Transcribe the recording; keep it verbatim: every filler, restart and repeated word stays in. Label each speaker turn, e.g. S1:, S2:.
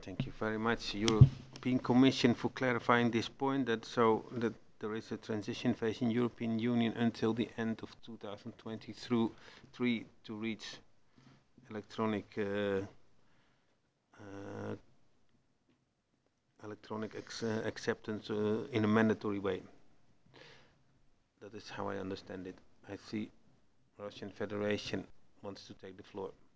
S1: Thank you very much, European Commission, for clarifying this point. That so that there is a transition phase in European Union until the end of two thousand twenty-three to reach electronic uh, uh, electronic ex uh, acceptance uh, in a mandatory way. That is how I understand it. I see Russian Federation wants to take the floor.